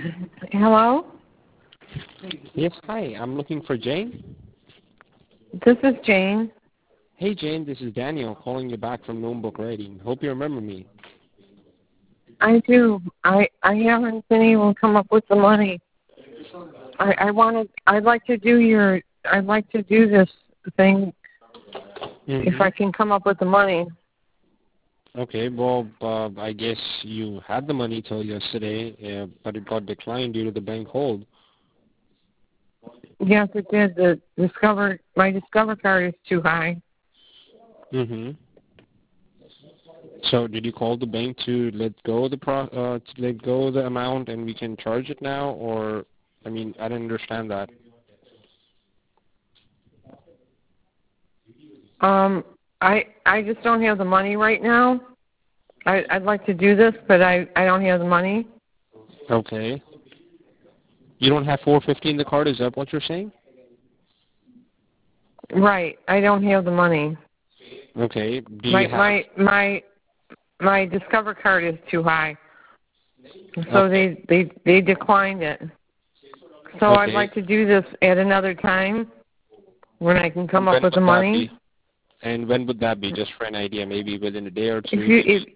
Hello? Yes, hi. I'm looking for Jane. This is Jane. Hey, Jane, this is Daniel calling you back from Notebook Writing. Hope you remember me. I do. I haven't been able to come up with the money. I'd like to do this thing if I can come up with the money. Okay, well, I guess you had the money till yesterday, but it got declined due to the bank hold. Yes, it did. My Discover card is too high. So did you call the bank to let go the amount and we can charge it now, or I don't understand that. I just don't have the money right now. I'd like to do this, but I don't have the money. Okay. You don't have 450 in the card, is that what you're saying? Right. I don't have the money. Okay. Do you have My Discover card is too high. So Okay. they declined it. So Okay. I'd like to do this at another time when I can come And up when with the would that money. be? And when would that be? Just for an idea, maybe within a day or two.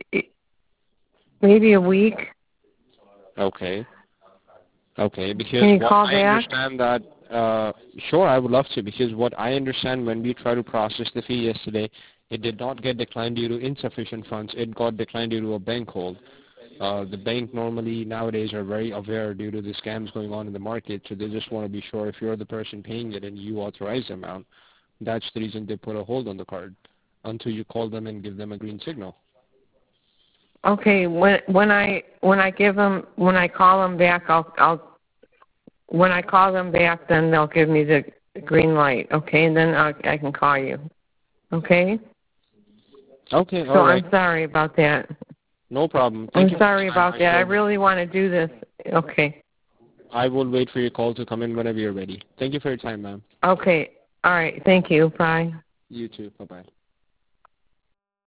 Maybe a week. Okay. Okay. Because Can you what call I back? understand that, sure, I would love to. Because what I understand, when we tried to process the fee yesterday, it did not get declined due to insufficient funds. It got declined due to a bank hold. The bank normally nowadays are very aware due to the scams going on in the market, so they just want to be sure if you're the person paying it and you authorize the amount. That's the reason they put a hold on the card until you call them and give them a green signal. Okay. When I call them back, when I call them back, then they'll give me the green light. Okay, and then I can call you. Okay. Okay, So all right. I'm sorry about that. No problem. Thank I'm you for sorry your time. about that. I really want to do this. Okay. I will wait for your call to come in whenever you're ready. Thank you for your time, ma'am. Okay. All right. Thank you. Bye. You too. Bye-bye.